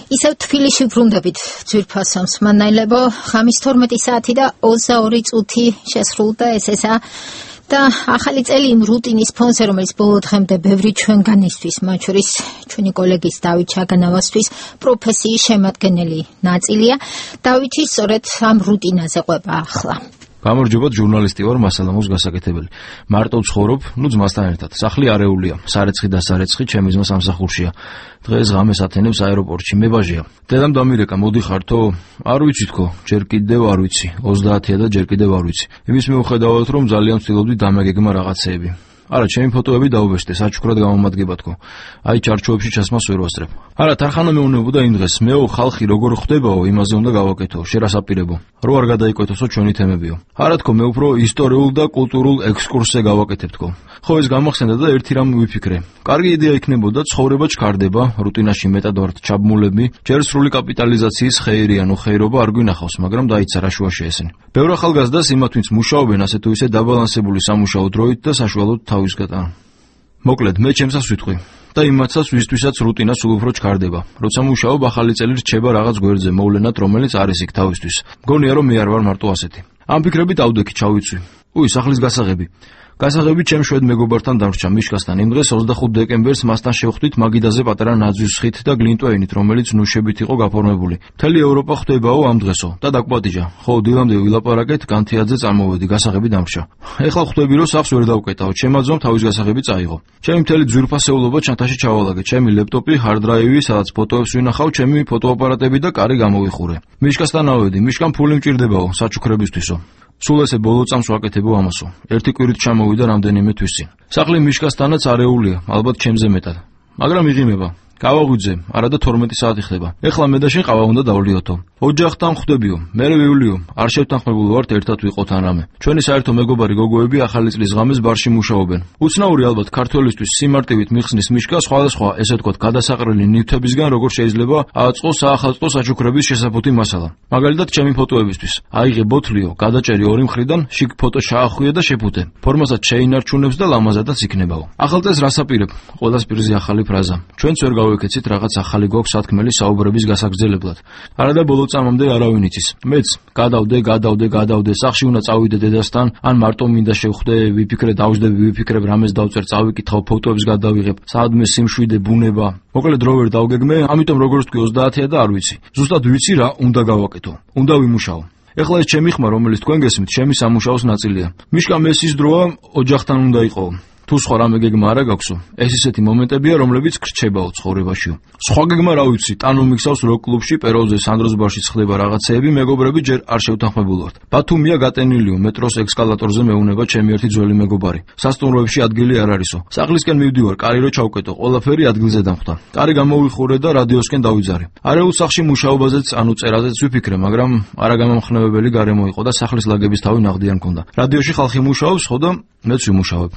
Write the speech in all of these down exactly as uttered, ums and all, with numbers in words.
ისევ თბილისში ვრუნდებით ძვირფასო მსმენელებო, ღამის თორმეტი საათი და ოცდაორი წუთი შესრულდა ეს ესა და ახალი წელი იმ რუტინის ფონზე, რომელიც ბოლო დღემდე ბევრი ჩვენგანისთვის, მათ შორის ჩვენი კოლეგის დავით ჩაგანავასთვის პროფესიის შემადგენელი ნაწილია. დავითი სწორედ ამ რუტინაზე ყვება ახლა. გამარჯობათ, ჟურნალისტი ვარ, მასალამოს გასაკეთებელი. მარტო ვცხოვრობ, ნუ ძმასთან ერთად. სახლი არეულია, სარეცხი და სარეცხი ჩემი ძმა სამსახურშია. დღეს ღამეს ათენებს აეროპორტში, მებაჟია. დედამ დამირეკა, მოდიხართო? არ ვიცი თქო, ჯერ კიდევ არ ვიცი. ოცდაათია და ჯერ კიდევ არ ვიცი. იმის მიუხედავად, რომ ძალიან ვცდილობდი დამეგეგმა რაღაცეები. არა, ჩემი ფოტოები დაუბეჭდე, საჩუქრად გამომადგება თქო. აი ჩარჩოებში ჩასმას ვერ ვასწრებ. არა, თარხანა მეუბნებოდა იმ დღეს, მეო ხალხი როგორ ხდებაო, იმაზე უნდა გავაკეთო, შერასაპირებო. რო არ გადაიკვეთოსო ჩვენი თემებიო. არა თქო, მე უფრო ისტორიულ და კულტურულ ექსკურსზე გავაკეთებ თქო. ხო, ეს გამახსენდა და ერთი რამ ვიფიქრე. კარგი იდეა იქნებოდა, ცხოვრება ჩქარდება, რუტინაში მეტად ვართ ჩაბმულები, ჯერ სრული კაპიტალიზაციის ხეირია, ნუ ხეირობა არ გვინახავს, მაგრამ დაიცა რა შუაში ესენი. ბევრ ახალგაზრდას იმათ, ვინც მუშაობენ ასე თუ ისე დაბალანსებული სამუშაო დროით და საშუალოდ თავის გატანა. მოკლედ, მე ჩემსაც ვიტყვი და იმათსაც, ვისთვისაც რუტინა სულ უფრო ჩქარდება. როცა მუშაობ, ახალი წელი რჩება რაღაც გვერდზე მოვლენად, რომელიც არის იქ თავისთვის. მგონია, რომ მე არ ვარ მარტო ასეთი. ამ ფიქრებით ავდექი, ჩავიცვი. უი, სახლის გასაღები. გასაღები ჩემ შვედ მეგობართან დამრჩა მიშკასთან. იმ დღეს ოცდახუთ დეკემბერს მასთან შევხვდით მაგიდაზე პატარა ნაძვის ხით და გლინტვეინით, რომელიც ნუშებით იყო გაფორმებული. მთელი ევროპა ხვდებაო ამ დღესო და დაგვაპატიჟა. ხო, დილამდე ვილაპარაკეთ, განთიაძე წამოვედი, გასაღები დამრჩა. ეხლა ხვდები, რომ სახლს ვერ დავკეტავ, ჩემმა ძმამ თავის გასაღები წაიღო. ჩემი მთელი ძვირფასეულობა ჩანთაში ჩავალაგე, ჩემი ლეპტოპი, ჰარდ-დრაივი, სადაც ფოტოებს ვინახავ, ჩემი ფოტოაპარატები და კარი გამოვიხურე. მიშკასთან ავედი, მიშკამ ფული მჭირდებაო საჩუქრებისთვისო. სულ ესე ბოლო წამს ვაკეთებო ამასო. ერთი კვირით ჩამოვიდა რამდენიმე თვის წინ. სახლი მიშკასთანაც არეულია, ალბათ ჩემზე მეტად. მაგრამ იღიმება. გავაღვიძე, არადა თორმეტი საათი ხდება. ეხლა მე და შენ ყავა უნდა დავლიოთო. ოჯახთან ხვდებიო, მერე ვივლიო, არ შევთანხმებული ვართ ერთად ვიყოთ ან რამე. ჩვენი საერთო მეგობარი გოგოები ახალი წლის ღამეს ბარში მუშაობენ. უცნაური ალბათ ქართველისთვის სიმარტივით მიხსნის მიშკა სხვადასხვა, ესე ვთქვათ, გადასაყრელი ნივთებისგან როგორ შეიძლება აწყოს საახალწლო საჩუქრების შესაფუთი მასალა. მაგალითად, ჩემი ფოტოებისთვის. აიღე ბოთლიო, გადაჭერი ორი მხრიდან, შიგ ფოტო შაახვიე და შეფუთე. ფორმასაც შეინარჩუნებს და ლამაზადაც იქნებაო. ახალ წელს რას აპირებ? ყველას პირზე ახალი ფრაზა. ჩვენც ვერ გავეკეცით რაღაც ახალი გვაქვს სათქმელი საუბრების გასაგრძელებლად. არადა ბოლო წამამდე არავინ იცის. მეც გადავდე, გადავდე, გადავდე, სახში უნდა წავიდე დედასთან, ან მარტო მინდა შევხვდე, ვიფიქრე, დავждები, ვიფიქრებ, რამეს დავწერ, წავიკითხავ, ფოტოებს გადავიღებ, საადმე სიმშვიდე, ბუნება. მოკლედ რო ვერ დავგეგმე, ამიტომ როგორც თქვი ოცდაათია და არ ვიცი. ზუსტად ვიცი რა უნდა გავაკეთო. უნდა ვიმუშაო. ეხლა ეს ჩემი ხმა, რომელიც თქვენ გესმით, ჩემი სამუშაოს ნაწილია. მიშკა მესის დროა, ოჯახთან უნდა იყო. თუ სხვა რამე გეგმა არა გაქვსო, ეს ისეთი მომენტებია, რომლებიც გრჩებაო ცხოვრებაშიო. სხვა გეგმა რა ვიცი, ტანო მიქსავს როკ კლუბში, პეროზე, სანდროს ბარში ხდება რაღაცეები, მეგობრები ჯერ არ შევთანხმებული ვართ. ბათუმია გატენილიო, მეტროს ექსკალატორზე მეუნება ჩემი ერთი ძველი მეგობარი. სასტუმროებში ადგილი არ არისო. სახლისკენ მივდივარ, კარი რო ჩავკეტო, ყველაფერი ადგილზე დამხვდა. კარი გამოვიხურე და რადიოსკენ დავიძარე. არეულ სახლში მუშაობაზეც, ანუ წერაზეც ვიფიქრე, მაგრამ არა გამამხნევებელი გარემო იყო და სახლის ლაგების თავი ნაღდიან მქონდა. რადიოში ხალხი მუშაობს, ხო და მეც ვიმუშავებ.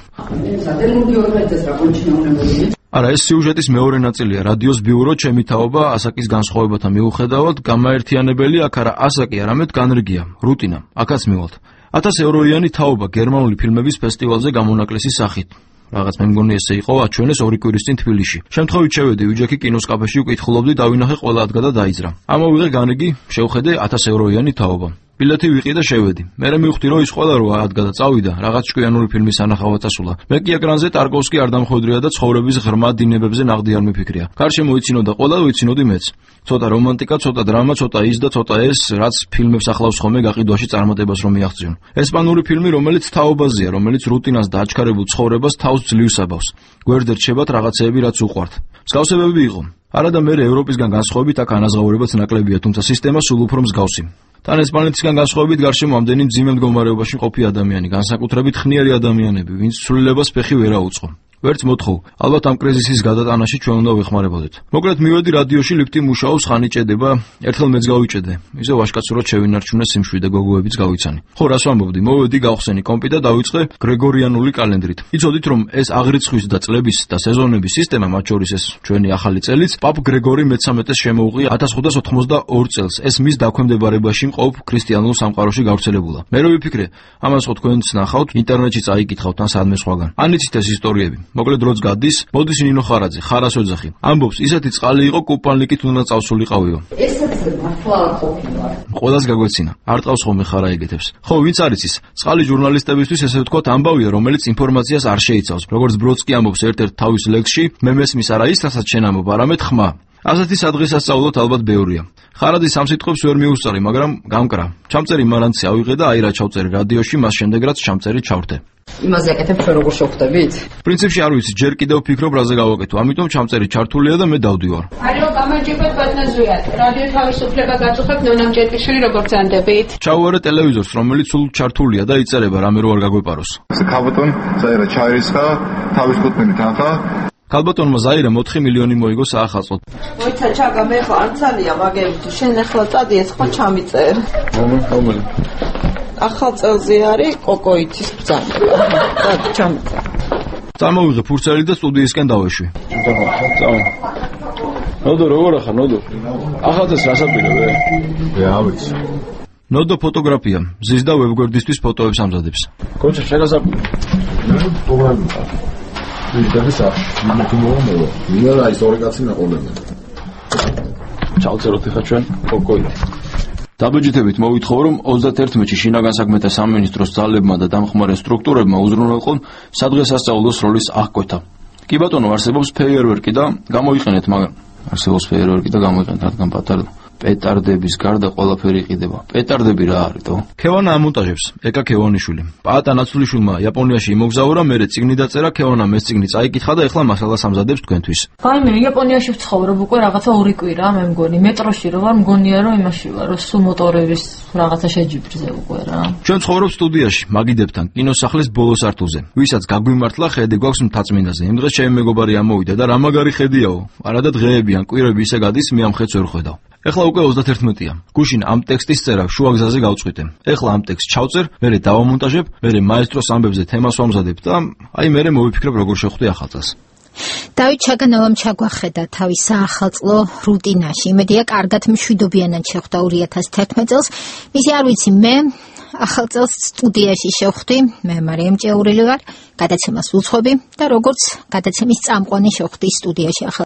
არა, ეს სიუჟეტის მეორე ნაწილია. რადიოს ბიურო, ჩემი თაობა, ასაკის განსხვავებათა მიუხედავად, გამაერთიანებელი აქ არა ასაკი, არამედ განრიგია, რუტინა. აქაც მივალთ. ათას ევროიანი თაობა გერმანული ფილმების ფესტივალზე გამონაკლისის სახით. რაღაც მე მგონი ესე იყო, აჩვენეს ორი კვირის წინ თბილისში. შემთხვევით შევედი ვიჯექი კინოს კაფეში, ვკითხულობდი, დავინახე ყველა ადგა და დაიძრა. ამოვიღე განრიგი, შევხედე ათას ევროიანი თაობა. ბილეთი ვიყი და შევედი. მერე მივხვდი, რომ ის ყველა რო ადგა და წავიდა, რაღაც ჭკვიანური ფილმის ანახავად წასულა. მე კი ეკრანზე ტარკოვსკი არ დამხვედრია და ცხოვრების ღრმა დინებებზე ნაღდი არ მიფიქრია. გარშემო იცინოდა ყველა, ვიცინოდი მეც. ცოტა რომანტიკა, ცოტა დრამა, ცოტა ის და ცოტა ეს, რაც ფილმებს ახლავს ხოლმე გაყიდვაში წარმატებას რომ მიაღწიონ. ესპანური ფილმი, რომელიც თაობაზეა, რომელიც რუტინას და აჩქარებულ ცხოვრებას თავს ძლივს აბავს. გვერდზე რჩებათ რაღაცეები, რაც უყვართ. მსგავსებები იყო. არადა მე ევროპისგან განსხვავებით აქ ანაზღაურებაც ნაკლებია, თუმცა სისტემა სულ უფრო მსგავსი. თან ესპანეთისგან განსხვავებით გარშემო ამდენი მძიმე მდგომარეობაში ყოფი ადამიანი, განსაკუთრებით ხნიერი ადამიანები, ვინც ცვლილებას ფეხი ვერ აუწყო. ვერც მოთხოვ, ალბათ ამ კრიზისის გადატანაში ჩვენ უნდა ვეხმარებოდეთ. მოკლედ მივედი რადიოში, ლიფტი მუშაობს, ხანი ჭედება, ერთხელ მეც გავიჭედე. ისე ვაშკაცურად შევინარჩუნე სიმშვიდე, გოგოებიც გავიცანი. ხო, რას ვამბობდი, მოვედი, გავხსენი კომპი და დავიწყე გრეგორიანული კალენდრით. იცოდით, რომ ეს აღრიცხვის და წლების და სეზონების სისტემა, მათ შორის ეს ჩვენი ახალი წელიც, პაპ გრეგორი მეცამეტეს შემოუღია ათას ხუთას ოთხმოცდაორ წელს. ეს მის დაქვემდებარებაში მყოფ ქრისტიანულ სამყაროში გავრცელებულა. მე რო ვიფიქრე, ამას ხო თქვენც ნახავთ, ინტერნეტში წაიკითხავთ ან სადმე სხვაგან. ან იცით ეს ისტორიები. მოკლედ დროც გადის, მოდის ნინო ხარაძე, ხარას ოძახი. ამბობს, ისეთი წყალი იყო, კუპანლიკით უნდა წავსულიყავიო. ესაც მართლა არ ყოფილა. ყველას გაგვეცინა. არ ტყავს ხოლმე ხარა იგეთებს. ხო, ვინც არის ის? წყალი ჟურნალისტებისთვის ესე ვთქვათ ამბავია, რომელიც ინფორმაციას არ შეიცავს. როგორც ბროდსკი ამბობს ერთ-ერთ თავის ლექსში, მე მესმის არა ის, რასაც შენ ამბობ, არამედ ხმა. ასეთი სადღესასწაულოდ ალბათ ბევრია. ხარაძე სამ სიტყვებს ვერ მიუსწარი, მაგრამ გამკრა. ჩამწერი მარანცი ავიღე და აი რა ჩავწერი რადიოში, მას შემდეგ რაც ჩამწერი ჩავრდე. იმაზე აკეთებ ჩვენ როგორ შევხვდებით? პრინციპში არ ვიცი, ჯერ კიდევ ვფიქრობ რაზე გავაკეთო, ამიტომ ჩამწერი ჩართულია და მე დავდივარ. ალო, გამარჯობათ ბატონო, რადიო თავისუფლება გაწუხებ, ნონა მჭედლიშვილი, როგორ ბრძანდებით? ჩაუვარე ტელევიზორს, რომელიც სულ ჩართულია და იწერება, რამე რო არ გაგვეპაროს. ქალბატონ საერა ჩაირისხა, თავის კუთვნით ახლა ქალბატონმა ზაირამ ოთხი მილიონი მოიგო საახალწლოდ. მოიცა ჩაგა მე ხო არცალია მაგერითი შენ ახლა წადი ეს ხო ჩამიწერ. მომხომელი. ახალ წელზე არის კოკოითის ბრძანება. წადი ჩამიწერ. წამოვიღე ფურცელი და სტუდიისკენ დავეშვი. წავა. ნოდო როგორ ახარ ნოდო? ახალწელს რასაპირებე? მე ავიცი. ნოდო ფოტოგრაფია, მზის და ვებგვერდისთვის ფოტოებს ამზადებს. კოჩა შეგასაპირე. მე პროგრამა. ვიდეოსა, მაგ მომევა. მინდა ის ორი კაცი მეყოლებენ. ჩავწეროთ ახლა ჩვენ კოკოით. დაბეჭდებით მოვითხოვ, რომ ოცდაერთმეტში შინაგან საქმეთა სამინისტროს ძალებმა და დამხმარე სტრუქტურებმა უზრუნველყონ სადღესასწაულო სროლის აღკვეთა. კი ბატონო, არსებობს ფეიერვერკი და გამოიყენეთ, მაგრამ არსებობს ფეიერვერკი და გამოიყენეთ, რადგან პატარა პეტარდების გარდა ყველაფერი იყიდება. პეტარდები რა არისო? ქევანა ამონტაჟებს, ეკა ქევანიშვილი. პაატა ნაცვლიშვილმა იაპონიაში იმოგზაურა, მერე წიგნი დაწერა, ქევანამ ეს წიგნი წაიკითხა და ეხლა მასალას ამზადებს თქვენთვის. ვაიმე, იაპონიაში ვცხოვრობ უკვე რაღაცა ორი კვირა, მე მგონი, მეტროში რო ვარ, მგონია რომ იმაში ვარ, რომ სულ მოტორების რაღაცა შეჯიბრზე უკვე რა. ჩვენ ცხოვრობ სტუდიაში, მაგიდებთან, კინოსახლის ბოლო სართულზე. ვისაც გაგვიმართლა, ხედი გვაქვს მთაწმინდაზე. იმ დღეს ჩემი მეგობარი ამოვიდა და რა მაგარი ხედიაო. არადა დღეები ან კვირები ისე გადის, მე ამ ხედს ვერ ხედავ. ეხლა უკვე ოცდაერთმეტია. გუშინ ამ ტექსტის წერა შუა გზაზე გავწყვიტე. ეხლა ამ ტექსტს ჩავწერ, მერე დავამონტაჟებ, მერე მაესტროს ამბებზე თემას ვამზადებ და აი მერე მოვიფიქრებ როგორ შევხვდი ახალწელს. დავით ჩაგანოვამ ჩაგვახედა თავის საახალწლო რუტინაში. იმედია, კარგად მშვიდობიანად შეხვდა ორი ათას თერთმეტ წელს. მისი არ ვიცი, მე ახალწელს სტუდიაში შევხვდი, მე მარიამ ჭეურელი ვარ, გადაცემას უძღვები და როგორც გადაცემის წამყვანი შევხვდი სტუდიაში ახალ